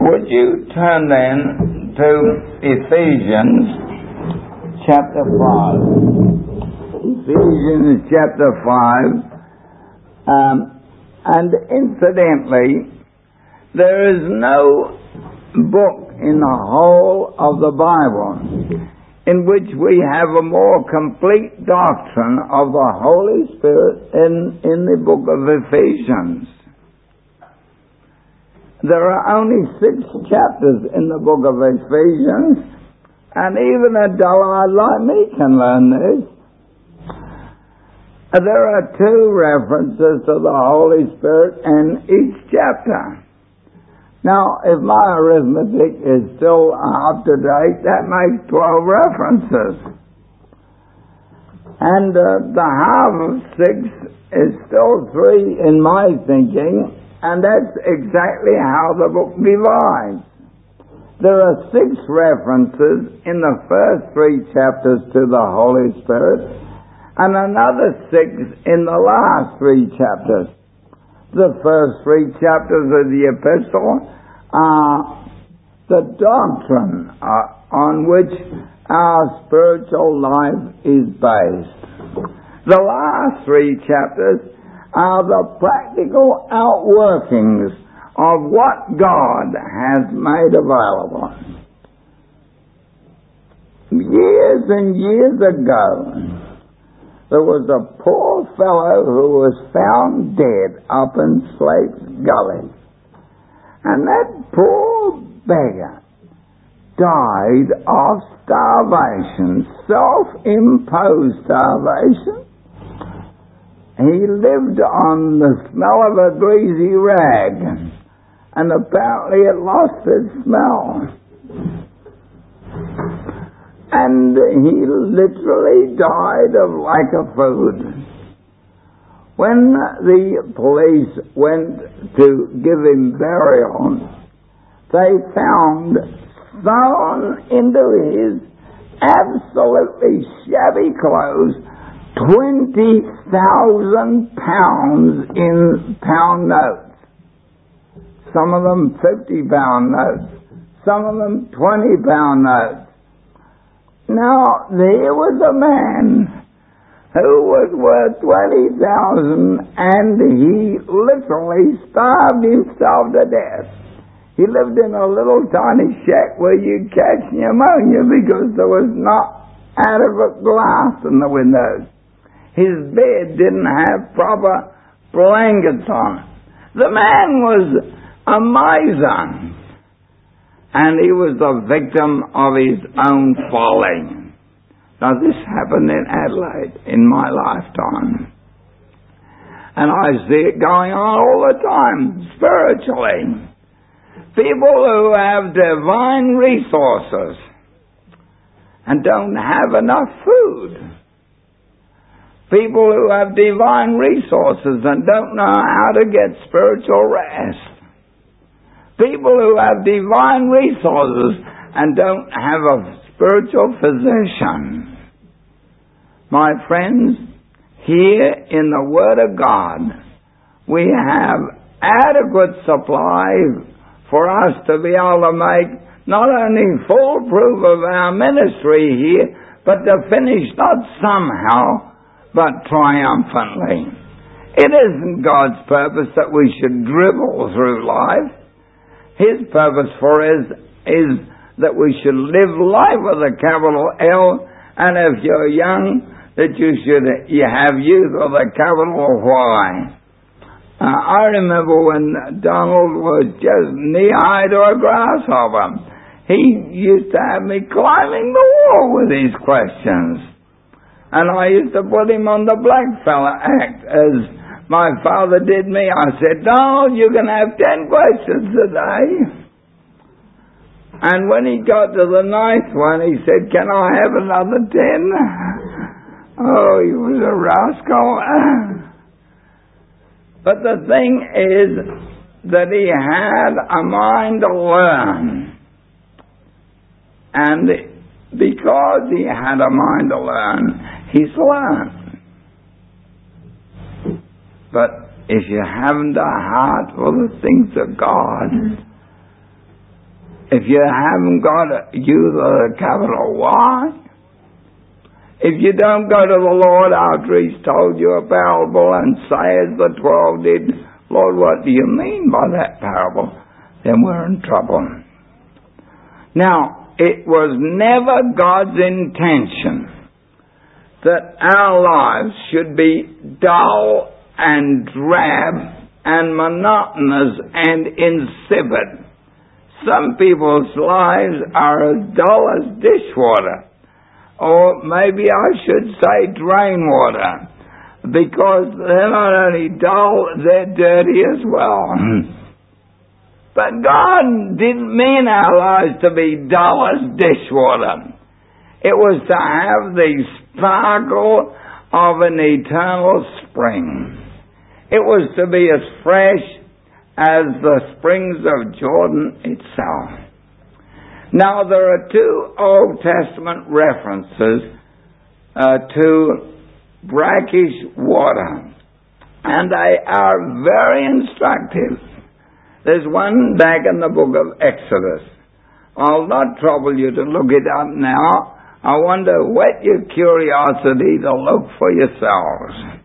Would you turn then to Ephesians chapter 5. Ephesians chapter 5. And incidentally, there is no book in the whole of the Bible in which we have a more complete doctrine of the Holy Spirit in the book of Ephesians. There are only 6 chapters in the book of Ephesians, and even a dullard like me can learn this. There are 2 references to the Holy Spirit in each chapter. Now, if my arithmetic is still up to date, that makes 12 references. And the half of 6 is still 3 in my thinking, and that's exactly how the book divides. There are 6 references in the first 3 chapters to the Holy Spirit, and another 6 in the last 3 chapters. The first 3 chapters of the epistle are the doctrine on which our spiritual life is based. The last 3 chapters are the practical outworkings of what God has made available. Years and years ago, there was a poor fellow who was found dead up in Slate's Gully. And that poor beggar died of starvation, self-imposed starvation. He lived on the smell of a greasy rag, and apparently it lost its smell. And he literally died of lack of food. When the police went to give him burial, they found sewn into his absolutely shabby clothes 20,000 pounds in pound notes. Some of them 50-pound notes, some of them 20-pound notes. Now, there was a man who was worth 20,000, and he literally starved himself to death. He lived in a little tiny shack where you'd catch pneumonia because there was not adequate glass in the windows. His bed didn't have proper blankets on it. The man was a miser, and he was the victim of his own folly. Now, this happened in Adelaide in my lifetime. And I see it going on all the time, spiritually. People who have divine resources and don't have enough food. People who have divine resources and don't know how to get spiritual rest. People who have divine resources and don't have a spiritual physician. My friends, here in the Word of God, we have adequate supply for us to be able to make not only full proof of our ministry here, but to finish not somehow, but triumphantly. It isn't God's purpose that we should dribble through life. His purpose for us is that we should live life with a capital L, and if you're young, that you have youth with a capital Y. I remember when Donald was just knee-high to a grasshopper. He used to have me climbing the wall with his questions. And I used to put him on the blackfella act, as my father did me. I said, Donald, you can have 10 questions a day. And when he got to the 9th one, he said, can I have another 10? Oh, he was a rascal. But the thing is that he had a mind to learn. And because he had a mind to learn, he's learned. But if you haven't a heart for the things of God, if you haven't got a youth with a capital Y, if you don't go to the Lord after He's told you a parable and say as the 12 did, Lord, what do you mean by that parable? Then we're in trouble. Now, it was never God's intention that our lives should be dull and drab and monotonous and insipid. Some people's lives are as dull as dishwater, or maybe I should say drain water, because they're not only dull, they're dirty as well. But God didn't mean our lives to be dull as dishwater. It was to have the sparkle of an eternal spring. It was to be as fresh as the springs of Jordan itself. Now, there are 2 Old Testament references to brackish water, and they are very instructive. There's one back in the book of Exodus. I'll not trouble you to look it up now. I want to whet your curiosity to look for yourselves.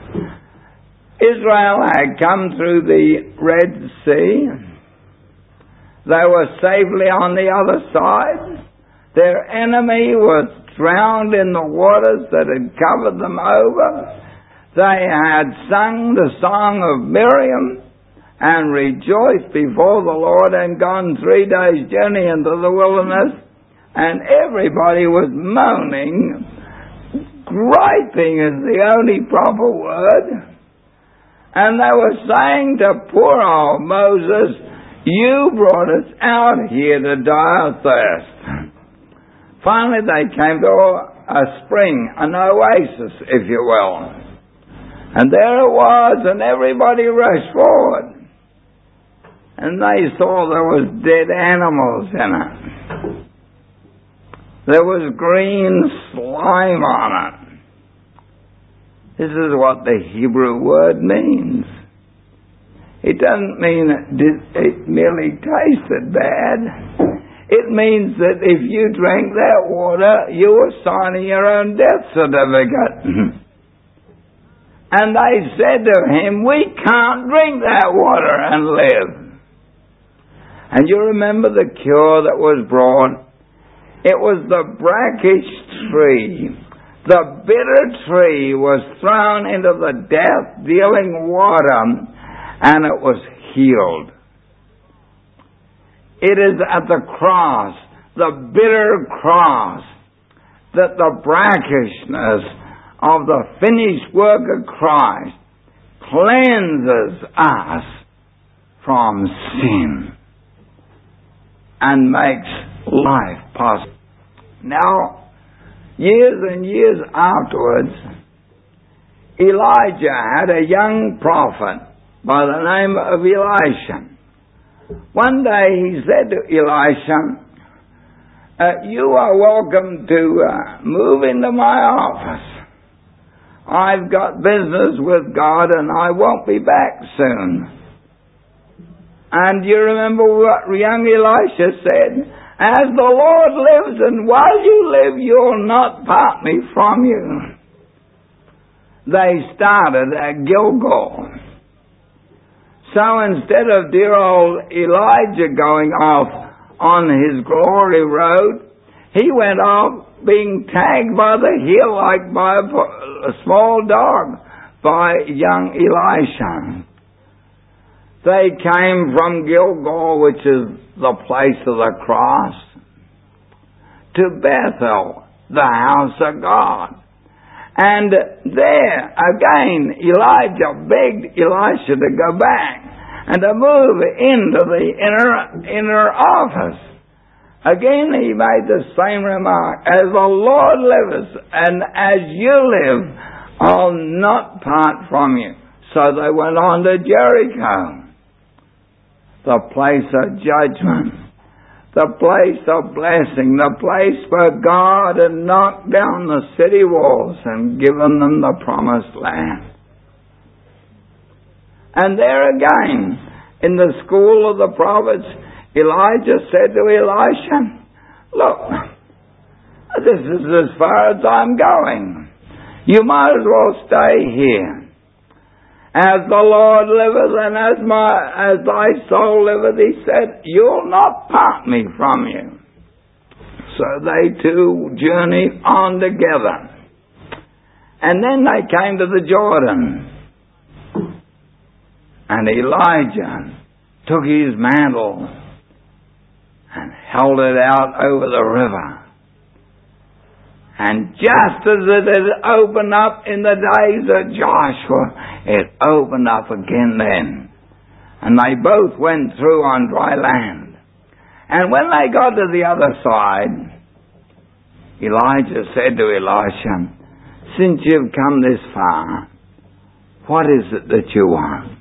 Israel had come through the Red Sea. They were safely on the other side. Their enemy was drowned in the waters that had covered them over. They had sung the song of Miriam and rejoiced before the Lord and gone 3 days' journey into the wilderness. And everybody was moaning. Griping is the only proper word. And they were saying to poor old Moses, you brought us out here to die of thirst. Finally they came to a spring, an oasis, if you will. And there it was, and everybody rushed forward. And they saw there was dead animals in it. There was green slime on it. This is what the Hebrew word means. It doesn't mean it merely tasted bad. It means that if you drank that water, you were signing your own death certificate. And they said to him, we can't drink that water and live. And you remember the cure that was brought? It was the brackish tree. The bitter tree was thrown into the death-dealing water, and it was healed. It is at the cross, the bitter cross, that the brackishness of the finished work of Christ cleanses us from sin and makes life possible. Now, years and years afterwards, Elijah had a young prophet by the name of Elisha. One day he said to Elisha, you are welcome to move into my office. I've got business with God and I won't be back soon. And you remember what young Elisha said? As the Lord lives and while you live, you'll not part me from you. They started at Gilgal. So instead of dear old Elijah going off on his glory road, he went off being tagged by the heel like by a small dog by young Elisha. They came from Gilgal, which is the place of the cross, to Bethel, the house of God. And there, again, Elijah begged Elisha to go back and to move into the inner office. Again, he made the same remark, as the Lord lives and as you live, I'll not part from you. So they went on to Jericho, the place of judgment, the place of blessing, the place where God had knocked down the city walls and given them the promised land. And there again, in the school of the prophets, Elijah said to Elisha, look, this is as far as I'm going. You might as well stay here. As the Lord liveth and as thy soul liveth, he said, you'll not part me from you. So they two journeyed on together. And then they came to the Jordan. And Elijah took his mantle and held it out over the river. And just as it had opened up in the days of Joshua, it opened up again then. And they both went through on dry land. And when they got to the other side, Elijah said to Elisha, since you've come this far, what is it that you want?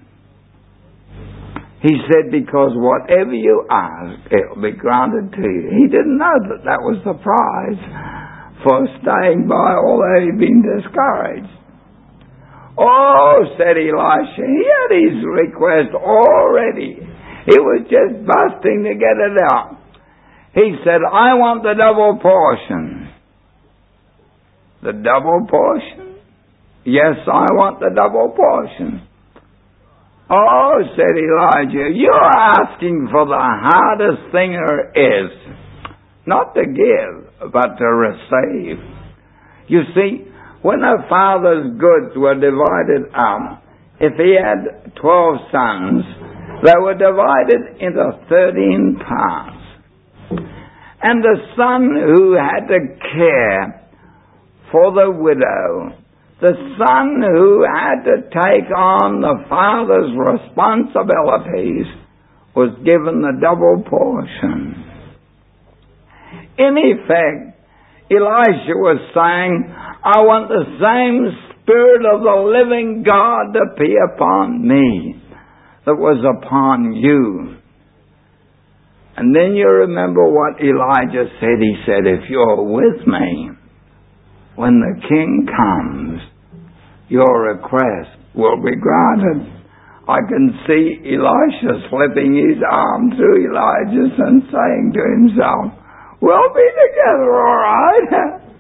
He said, because whatever you ask, it will be granted to you. He didn't know that that was the prize for staying by, although he'd been discouraged. Oh, said Elisha, he had his request already. He was just busting to get it out. He said, I want the double portion. The double portion? Yes, I want the double portion. Oh, said Elijah, you're asking for the hardest thing there is. Not to give, but to receive. You see, when a father's goods were divided up, if he had 12 sons, they were divided into 13 parts. And the son who had to care for the widow, the son who had to take on the father's responsibilities, was given the double portion. In effect, Elisha was saying, I want the same Spirit of the living God to be upon me that was upon you. And then you remember what Elijah said. He said, if you're with me, when the king comes, your request will be granted. I can see Elisha slipping his arm through Elijah's and saying to himself, we'll be together, all right.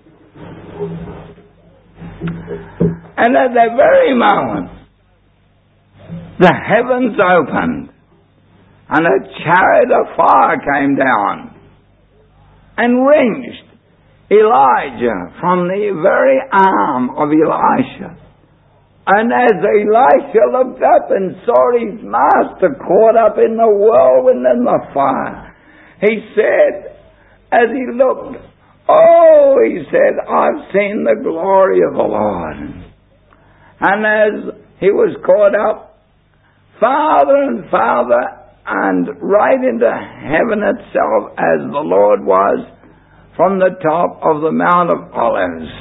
And at that very moment, the heavens opened, and a chariot of fire came down and reached Elijah from the very arm of Elisha. And as Elisha looked up and saw his master caught up in the whirlwind and the fire, he said, as he looked, oh, he said, I've seen the glory of the Lord. And as he was caught up farther and farther and right into heaven itself as the Lord was from the top of the Mount of Olives,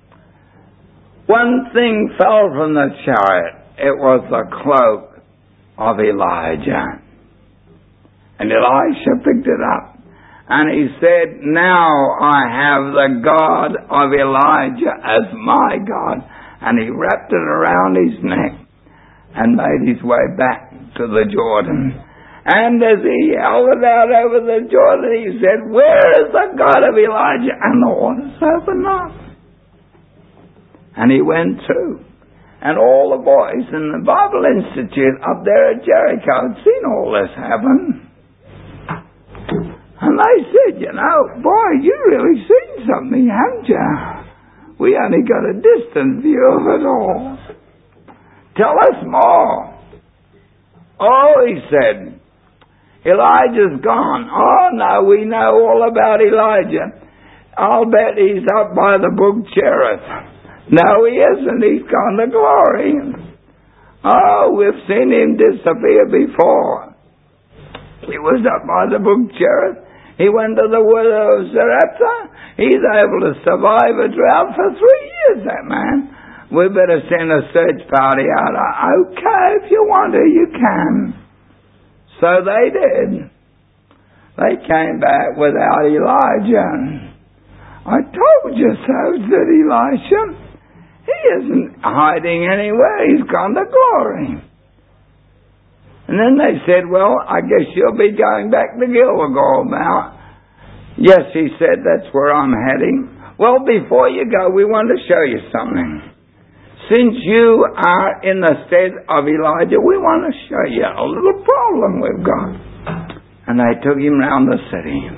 one thing fell from the chariot. It was the cloak of Elijah. And Elisha picked it up. And he said, now I have the God of Elijah as my God. And he wrapped it around his neck and made his way back to the Jordan. And as he held it out over the Jordan, he said, where is the God of Elijah? And the waters opened up. And he went through. And all the boys in the Bible Institute up there at Jericho had seen all this happen. And they said, you know, boy, you really seen something, haven't you? We only got a distant view of it all. Tell us more. Oh, he said, Elijah's gone. Oh, no, we know all about Elijah. I'll bet he's up by the brook Cherith. No, he isn't. He's gone to glory. Oh, we've seen him disappear before. He was up by the brook Cherith. He went to the widow of Zarephath. He's able to survive a drought for 3 years, that man. We better send a search party out. Okay, if you want to, you can. So they did. They came back without Elijah. I told you so, said Elisha. He isn't hiding anywhere. He's gone to glory. And then they said, well, I guess you'll be going back to Gilgal now. Yes, he said, that's where I'm heading. Well, before you go, we want to show you something. Since you are in the state of Elijah, we want to show you a little problem we've got. And they took him round the city.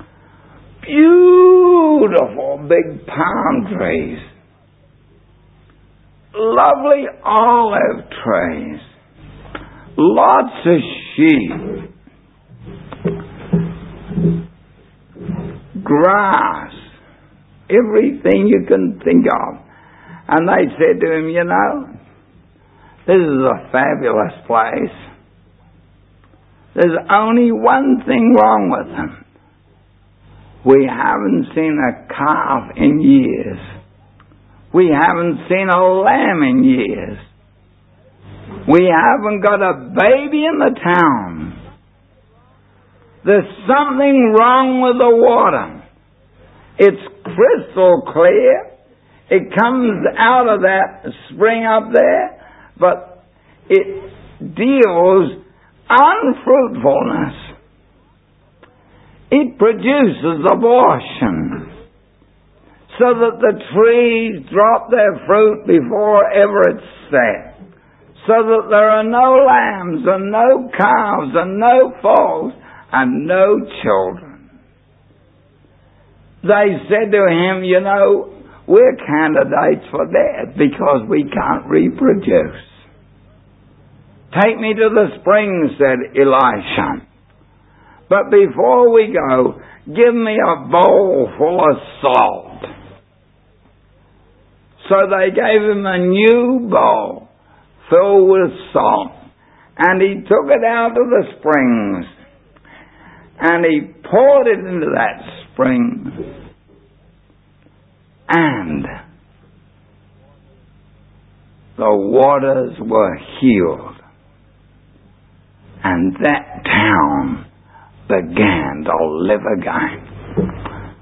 Beautiful big palm trees. Lovely olive trees. Lots of sheep. Grass. Everything you can think of. And they said to him, you know, this is a fabulous place. There's only one thing wrong with them. We haven't seen a calf in years. We haven't seen a lamb in years. We haven't got a baby in the town. There's something wrong with the water. It's crystal clear. It comes out of that spring up there, but it deals unfruitfulness. It produces abortion, so that the trees drop their fruit before ever it's set, so that there are no lambs and no calves and no foals and no children. They said to him, you know, we're candidates for death because we can't reproduce. Take me to the spring, said Elisha. But before we go, give me a bowl full of salt. So they gave him a new bowl filled with salt. And he took it out of the springs. And he poured it into that spring. And the waters were healed. And that town began to live again.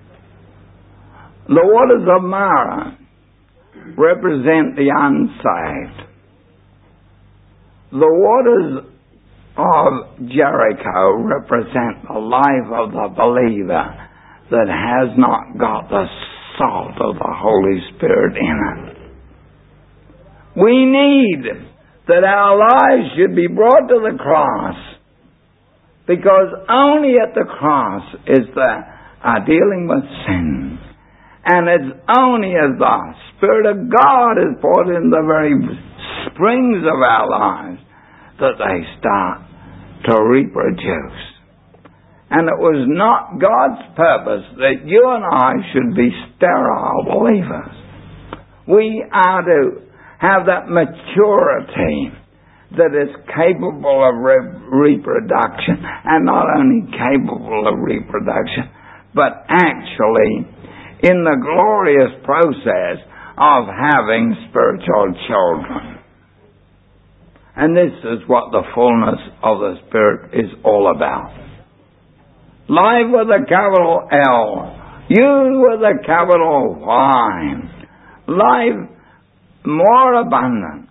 The waters of Marah represent the unsaved. The waters of Jericho represent the life of the believer that has not got the salt of the Holy Spirit in it. We need that our lives should be brought to the cross, because only at the cross is the dealing with sin. And it's only as the Spirit of God is poured in the very springs of our lives that they start to reproduce. And it was not God's purpose that you and I should be sterile believers. We are to have that maturity that is capable of reproduction, and not only capable of reproduction, but actually in the glorious process of having spiritual children. And this is what the fullness of the Spirit is all about. Life with a capital L. You with a capital Y. Life more abundant.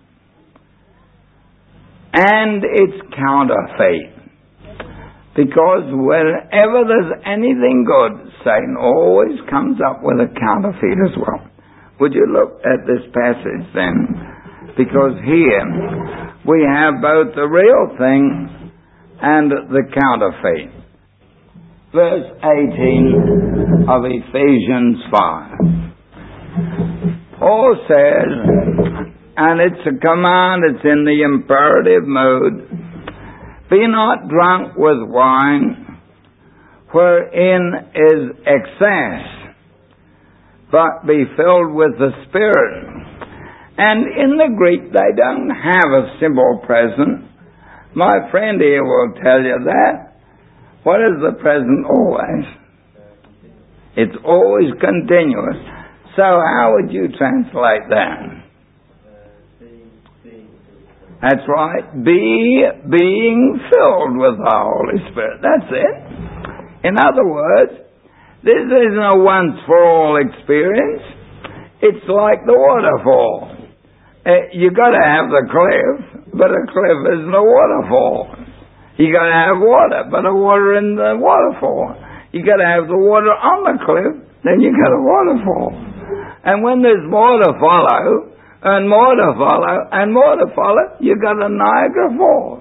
And it's counterfeit. Because whenever there's anything good, Satan always comes up with a counterfeit as well. Would you look at this passage then? Because here we have both the real thing and the counterfeit. Verse 18 of Ephesians 5. Paul says, and it's a command, it's in the imperative mode, be not drunk with wine, wherein is excess, but be filled with the Spirit. And in the Greek, they don't have a simple present. My friend here will tell you that. What is the present always? It's always continuous. So how would you translate that? That's right. Being filled with the Holy Spirit. That's it. In other words, this isn't a once-for-all experience. It's like the waterfall. You got to have the cliff, but a cliff isn't a waterfall. You got to have water, but a water in the waterfall. You got to have the water on the cliff, then you got a waterfall. And when there's more to follow, and more to follow, and more to follow, you got a Niagara Falls.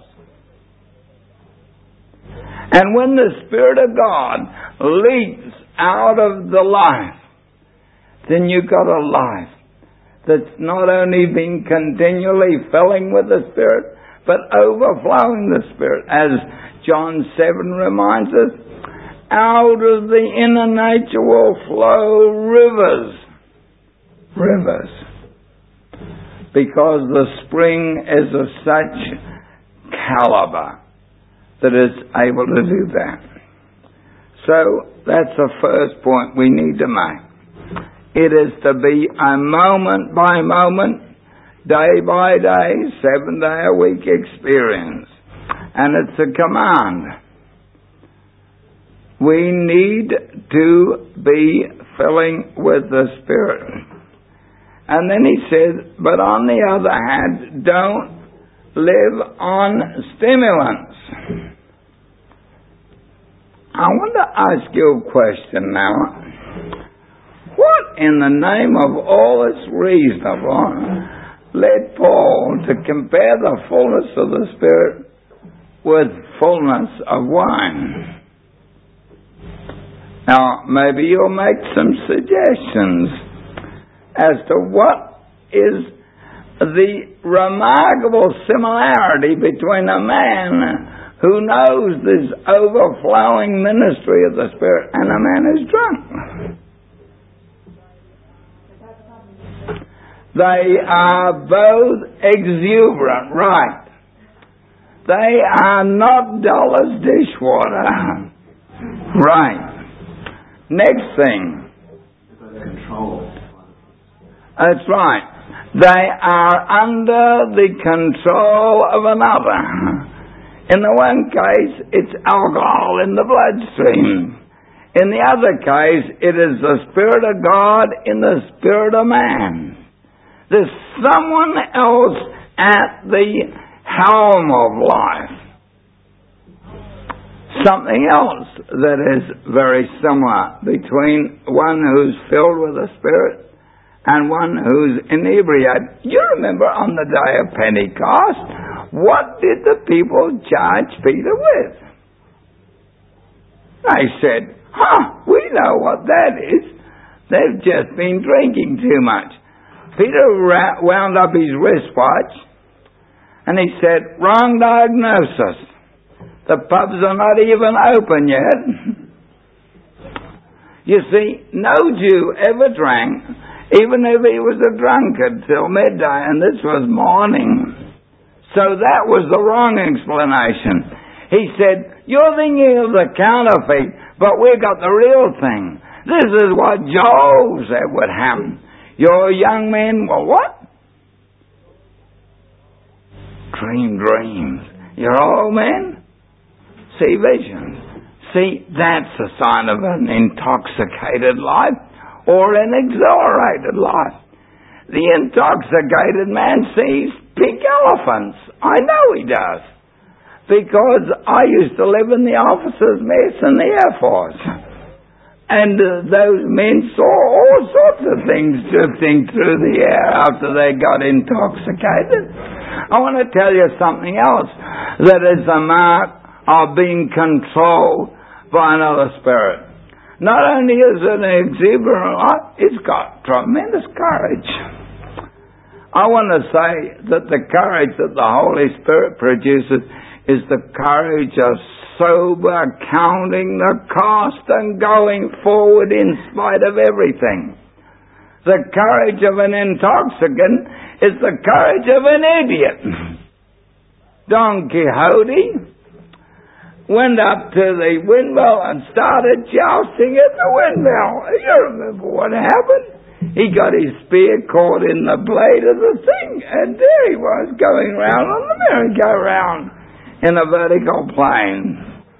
And when the Spirit of God leaks out of the life, then you got a life that's not only been continually filling with the Spirit, but overflowing the Spirit. As John 7 reminds us, out of the inner nature will flow rivers. Rivers. Because the spring is of such caliber that it's able to do that. So that's the first point we need to make. It is to be a moment by moment, day by day, 7-day-a-week experience. And it's a command. We need to be filling with the Spirit. And then he says, but on the other hand, don't live on stimulants. I want to ask you a question now. What in the name of all that's reasonable led Paul to compare the fullness of the Spirit with fullness of wine? Now, maybe you'll make some suggestions as to what is the remarkable similarity between a man who knows this overflowing ministry of the Spirit and a man who's drunk. They are both exuberant, right? They are not dull as dishwater. Right. Next thing. Control. That's right. They are under the control of another. In the one case, it's alcohol in the bloodstream. In the other case, it is the Spirit of God in the spirit of man. There's someone else at the helm of life. Something else that is very similar between one who's filled with the Spirit and one who's inebriated. You remember on the day of Pentecost, what did the people charge Peter with? They said, we know what that is. They've just been drinking too much. Peter wound up his wristwatch and he said, wrong diagnosis. The pubs are not even open yet. You see, no Jew ever drank, even if he was a drunkard, till midday, and this was morning. So that was the wrong explanation. He said, you're thinking of the counterfeit, but we've got the real thing. This is what Joel said would happen. Your young men will what? Dream dreams. Your old men see visions. See, that's a sign of an intoxicated life or an exhilarated life. The intoxicated man sees pink elephants. I know he does. Because I used to live in the officers' mess in the Air Force. And those men saw all sorts of things drifting through the air after they got intoxicated. I want to tell you something else that is a mark of being controlled by another spirit. Not only is it an exuberant life, it's got tremendous courage. I want to say that the courage that the Holy Spirit produces is the courage of sober counting the cost and going forward in spite of everything. The courage of an intoxicant is the courage of an idiot. Don Quixote went up to the windmill and started jousting at the windmill. You remember what happened? He got his spear caught in the blade of the thing, and there he was going round on the merry-go-round in a vertical plane.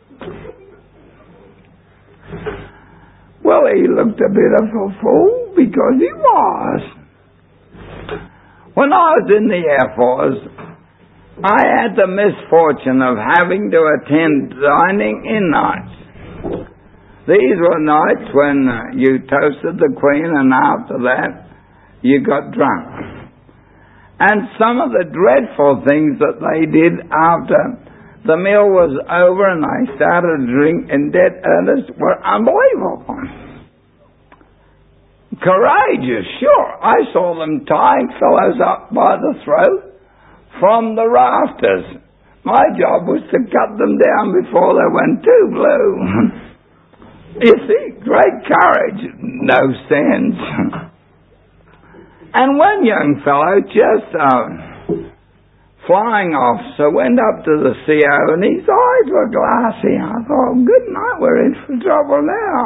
Well, he looked a bit of a fool because he was. When I was in the Air Force, I had the misfortune of having to attend dining-in nights. These were nights when you toasted the Queen, and after that you got drunk. And some of the dreadful things that they did after the meal was over and I started to drink in dead earnest were unbelievable. Courageous, sure. I saw them tying fellows up by the throat from the rafters. My job was to cut them down before they went too blue. You see, great courage, no sense. And one young fellow just flying officer went up to the CO and his eyes were glassy. I thought, good night, we're in for trouble now.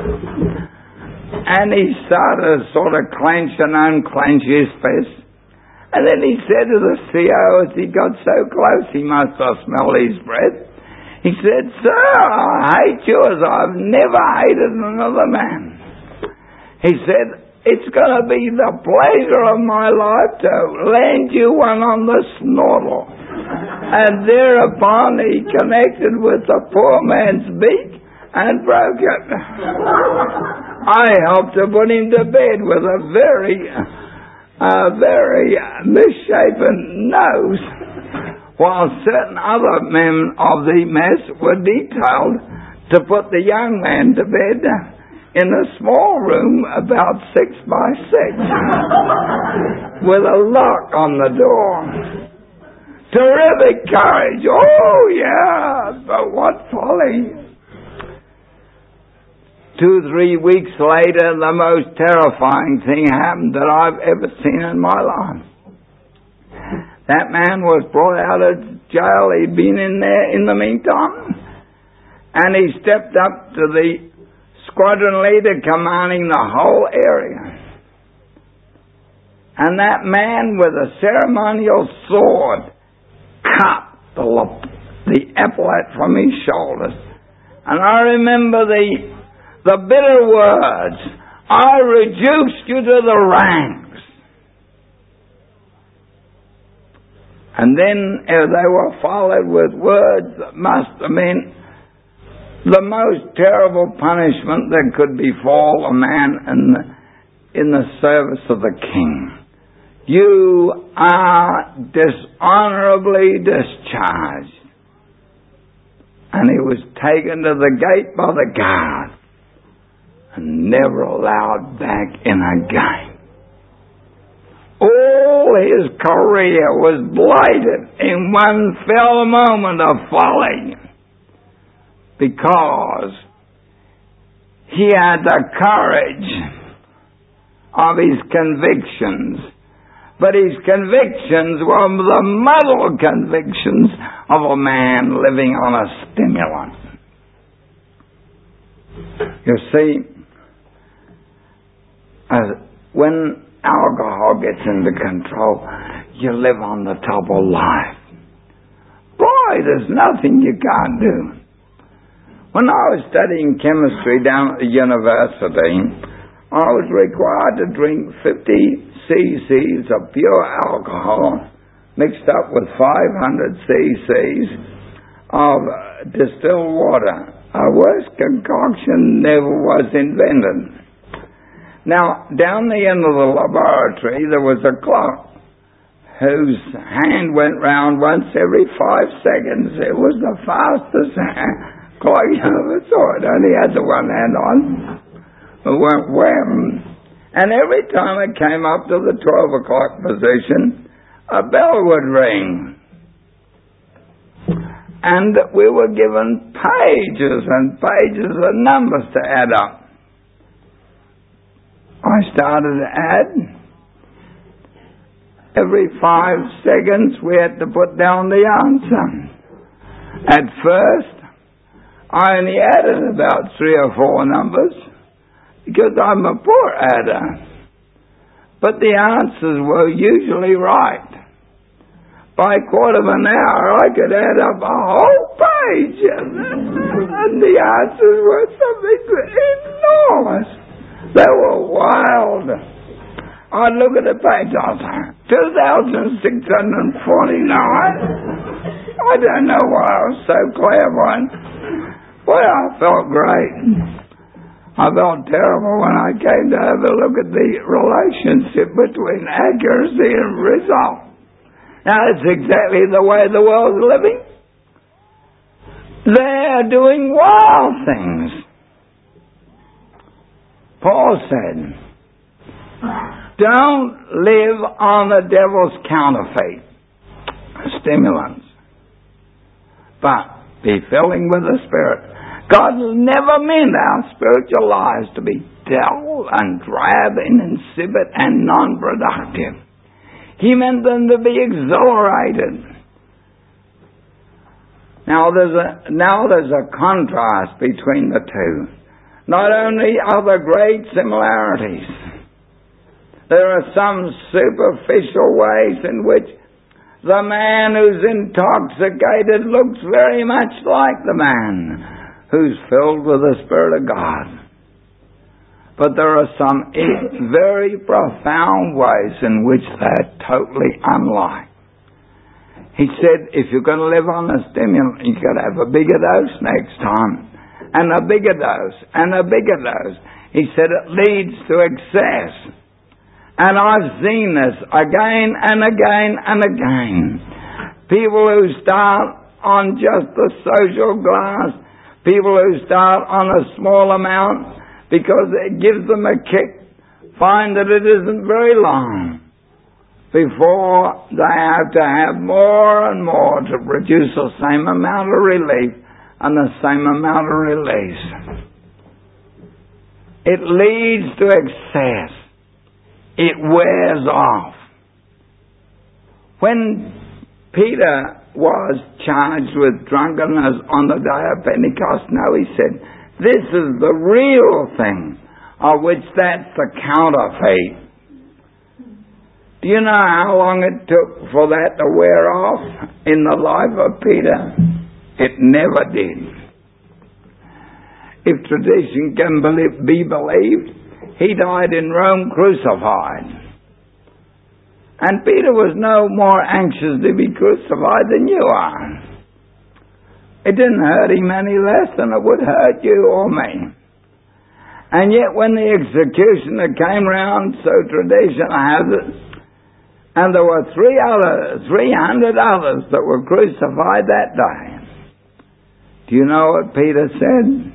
And he started to sort of clench and unclench his fist. And then he said to the CO as he got so close he must have smelled his breath, he said, "Sir, I hate you as I've never hated another man." He said, "It's going to be the pleasure of my life to land you one on the snorkel." And thereupon he connected with the poor man's beak and broke it. I helped to put him to bed with a very misshapen nose, while certain other men of the mess were detailed to put the young man to bed in a small room about 6 by 6 with a lock on the door. Terrific courage. Oh, yeah, but what folly. 2-3 weeks later, the most terrifying thing happened that I've ever seen in my life. That man was brought out of jail. He'd been in there in the meantime. And he stepped up to the squadron leader commanding the whole area. And that man with a ceremonial sword cut the epaulette from his shoulders. And I remember the bitter words, "I reduced you to the ranks." And then they were followed with words that must have been the most terrible punishment that could befall a man in the service of the king. "You are dishonorably discharged." And he was taken to the gate by the guard and never allowed back in again. All his career was blighted in one fell moment of folly because he had the courage of his convictions. But his convictions were the muddled convictions of a man living on a stimulant. You see, when alcohol gets into control, you live on the top of life. Boy, there's nothing you can't do. When I was studying chemistry down at the university, I was required to drink 50 cc's of pure alcohol mixed up with 500 cc's of distilled water. A worse concoction never was invented. Now, down the end of the laboratory, there was a clock whose hand went round once every 5 seconds. It was the fastest clock you ever saw. It only had the one hand on. It went wham. And every time it came up to the 12 o'clock position, a bell would ring. And we were given pages and pages of numbers to add up. I started to add. Every 5 seconds we had to put down the answer. At first, I only added about 3 or 4 numbers because I'm a poor adder. But the answers were usually right. By a quarter of an hour, I could add up a whole page. And the answers were something enormous. They were wild. I'd look at the page, I'd say, 2,649. I don't know why I was so clairvoyant. Well, I felt great. I felt terrible when I came to have a look at the relationship between accuracy and result. Now, it's exactly the way the world's living. They're doing wild things. Paul said, don't live on the devil's counterfeit stimulants, but be filling with the Spirit. God never meant our spiritual lives to be dull and drab and insipid and non-productive. He meant them to be exhilarated. Now there's a contrast between the two. Not only are there great similarities, there are some superficial ways in which the man who's intoxicated looks very much like the man who's filled with the Spirit of God. But there are some very profound ways in which they're totally unlike. He said, if you're going to live on a stimulant, you've got to have a bigger dose next time, and a bigger dose, and a bigger dose. He said it leads to excess. And I've seen this again and again and again. People who start on just the social glass, people who start on a small amount because it gives them a kick, find that it isn't very long before they have to have more and more to produce the same amount of relief and the same amount of release. It leads to excess. It wears off. When Peter was charged with drunkenness on the day of Pentecost, no, he said, this is the real thing, of which that's the counterfeit. Do you know how long it took for that to wear off in the life of Peter? It never did. If tradition can be believed, he died in Rome crucified. And Peter was no more anxious to be crucified than you are. It didn't hurt him any less than it would hurt you or me. And yet when the executioner came round, so tradition has it, and there were 300 others that were crucified that day. Do you know what Peter said?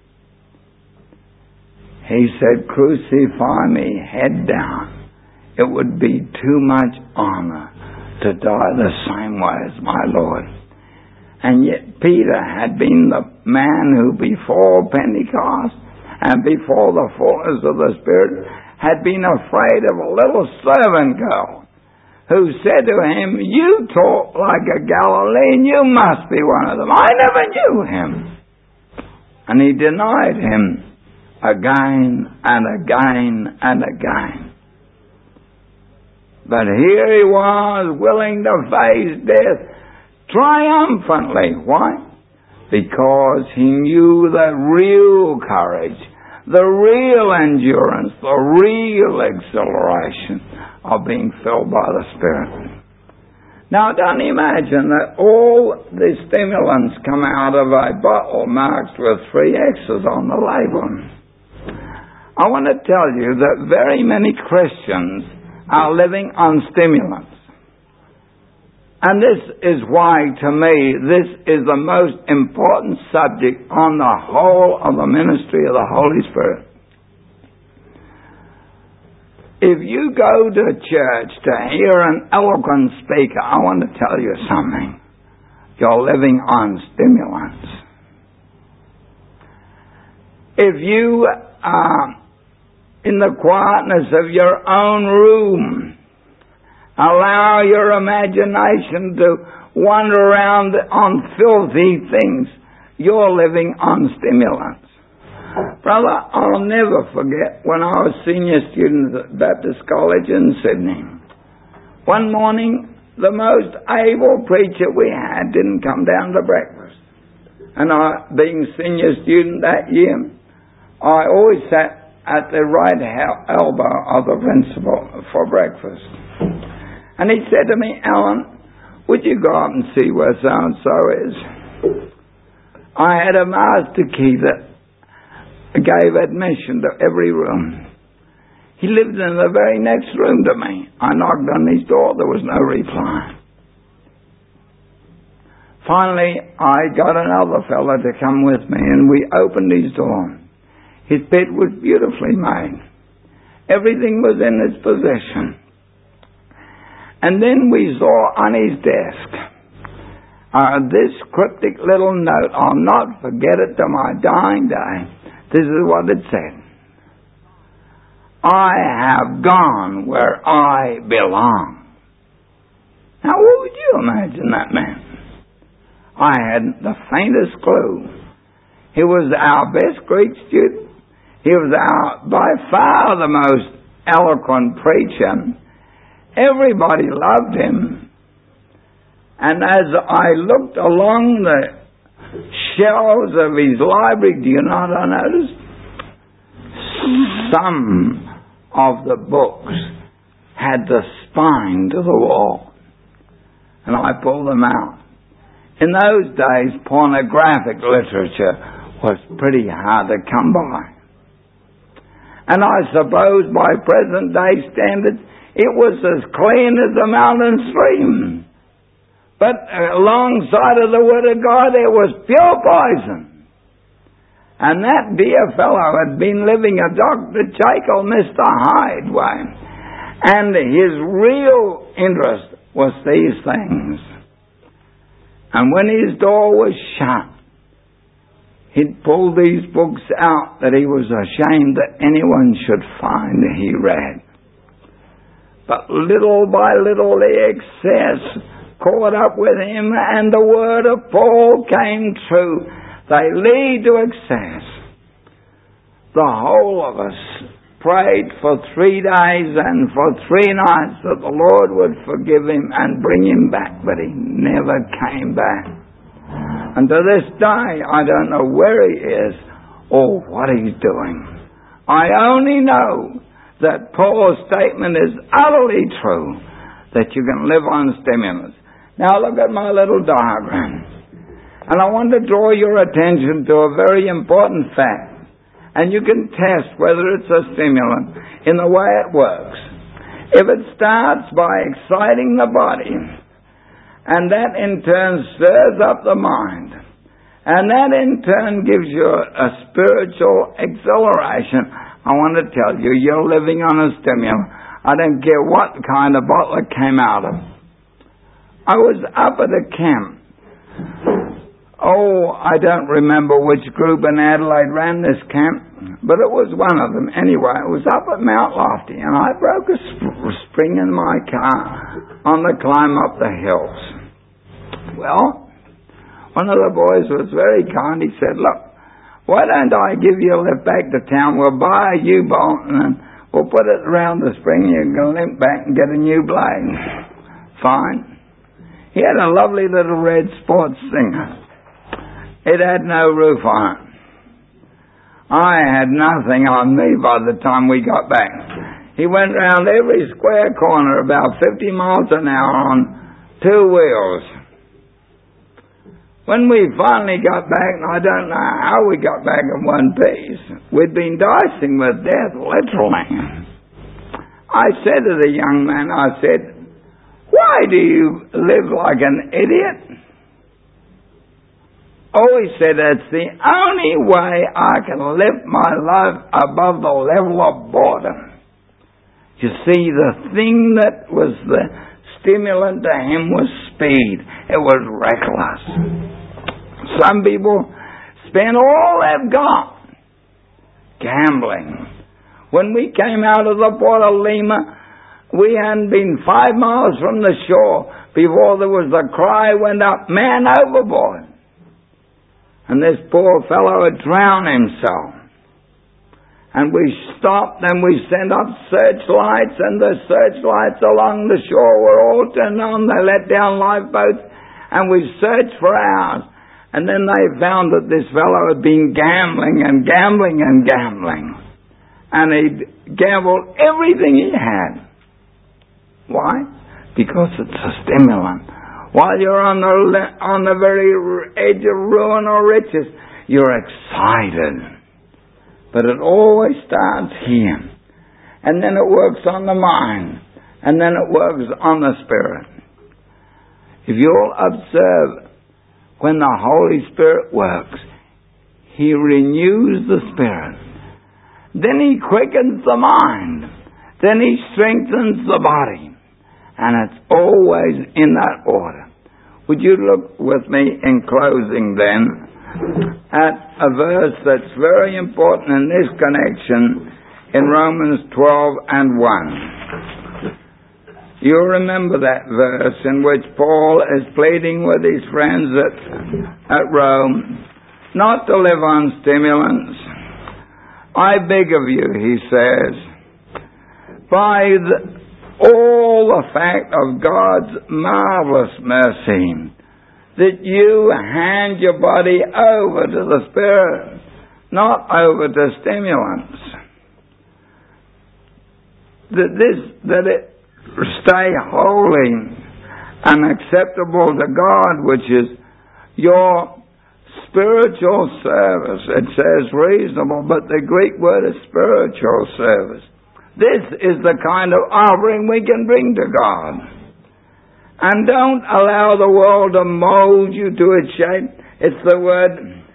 He said, crucify me head down. It would be too much honor to die the same way as my Lord. And yet Peter had been the man who before Pentecost and before the fullness of the Spirit had been afraid of a little servant girl who said to him, you talk like a Galilean, you must be one of them. I never knew him. And he denied him again and again and again. But here he was, willing to face death triumphantly. Why? Because he knew the real courage, the real endurance, the real exhilaration of being filled by the Spirit. Now, don't imagine that all the stimulants come out of a bottle marked with 3 X's on the label. I want to tell you that very many Christians are living on stimulants. And this is why, to me, this is the most important subject on the whole of the ministry of the Holy Spirit. If you go to church to hear an eloquent speaker, I want to tell you something. You're living on stimulants. If you in the quietness of your own room, allow your imagination to wander around on filthy things, you're living on stimulants. Brother, I'll never forget when I was senior student at Baptist College in Sydney. One morning, the most able preacher we had didn't come down to breakfast. And I, being senior student that year, I always sat at the right elbow of the principal for breakfast. And he said to me, Alan, would you go up and see where so-and-so is? I had a master key that gave admission to every room. He lived in the very next room to me. I knocked on his door. There was no reply. Finally, I got another fellow to come with me, and we opened his door. His bed was beautifully made. Everything was in its position. And then we saw on his desk this cryptic little note. I'll not forget it to my dying day. This is what it said. I have gone where I belong. Now, what would you imagine that meant? I hadn't the faintest clue. He was our best Greek student. He was by far the most eloquent preacher. Everybody loved him. And as I looked along the shelves of his library, do you know what I noticed? Some of the books had the spine to the wall. And I pulled them out. In those days, pornographic literature was pretty hard to come by. And I suppose by present day standards, it was as clean as a mountain stream. But alongside of the Word of God, it was pure poison. And that dear fellow had been living a Dr. Jekyll, Mr. Hyde way. And his real interest was these things. And when his door was shut, he'd pull these books out that he was ashamed that anyone should find he read. But little by little the excess caught up with him, and the word of Paul came true. They lead to excess. The whole of us prayed for 3 days and for 3 nights that the Lord would forgive him and bring him back, but he never came back. And to this day, I don't know where he is or what he's doing. I only know that Paul's statement is utterly true, that you can live on stimulants. Now look at my little diagram. And I want to draw your attention to a very important fact. And you can test whether it's a stimulant in the way it works. If it starts by exciting the body, and that in turn stirs up the mind, and that in turn gives you a spiritual exhilaration, I want to tell you, you're living on a stimulant. I don't care what kind of bottle it came out of. I was up at a camp. I don't remember which group in Adelaide ran this camp, but it was one of them. Anyway, it was up at Mount Lofty, and I broke a spring in my car on the climb up the hills. Well, one of the boys was very kind. He said, look, why don't I give you a lift back to town? We'll buy a U-bolt, and then we'll put it around the spring, and you can limp back and get a new blade. Fine. He had a lovely little red sports Singer. It had no roof on it. I had nothing on me by the time we got back. He went round every square corner about 50 miles an hour on 2 wheels. When we finally got back, and I don't know how we got back in one piece, we'd been dicing with death, literally. I said to the young man, I said, why do you live like an idiot? He said, it's the only way I can lift my life above the level of boredom. You see, the thing that was the stimulant to him was speed. It was reckless. Some people spend all they've got gambling. When we came out of the Port of Lima, we hadn't been 5 miles from the shore before there was the cry went up, man overboard. And this poor fellow had drowned himself. And we stopped and we sent up searchlights, and the searchlights along the shore were all turned on. They let down lifeboats, and we searched for hours. And then they found that this fellow had been gambling and gambling and gambling. and he'd gamble everything he had. Why? Because it's a stimulant. While you're on the very edge of ruin or riches, you're excited. But it always starts here. And then it works on the mind. And then it works on the spirit. If you'll observe, when the Holy Spirit works, He renews the spirit. Then He quickens the mind. Then He strengthens the body. And it's always in that order. Would you look with me in closing then at a verse that's very important in this connection in Romans 12 and 1. You remember that verse in which Paul is pleading with his friends at Rome not to live on stimulants. I beg of you, he says, by all the fact of God's marvelous mercy, that you hand your body over to the Spirit, not over to stimulants. That it stay holy and acceptable to God, which is your spiritual service. It says reasonable, but the Greek word is spiritual service. This is the kind of offering we can bring to God. And don't allow the world to mold you to its shape. It's the word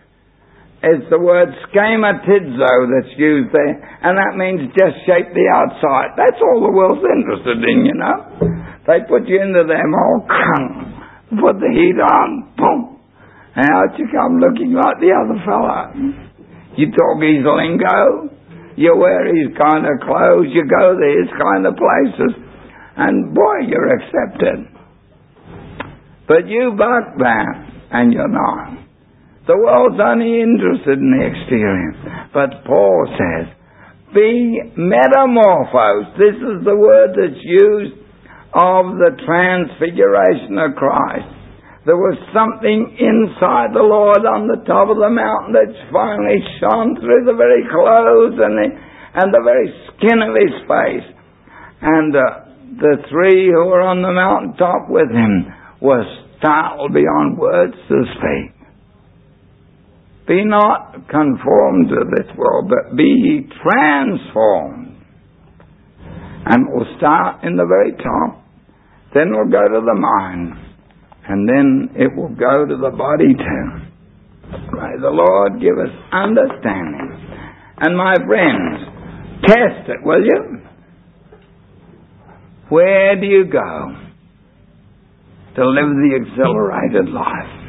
schematizo that's used there. And that means just shape the outside. That's all the world's interested in, you know. They put you into them all, put the heat on, boom. And out you come looking like the other fella. You talk his lingo. You wear his kind of clothes. You go to his kind of places. And boy, you're accepted. But you buck that, and you're not. The world's only interested in the exterior. But Paul says, be metamorphosed. This is the word that's used of the transfiguration of Christ. There was something inside the Lord on the top of the mountain that finally shone through the very clothes and the very skin of his face. And the three who were on the mountaintop with him were startled beyond words to speak. Be not conformed to this world, but be ye transformed. And we'll start in the very top. Then we'll go to the mind. And then it will go to the body too. May the Lord give us understanding. And my friends, test it, will you? Where do you go to live the exhilarated life?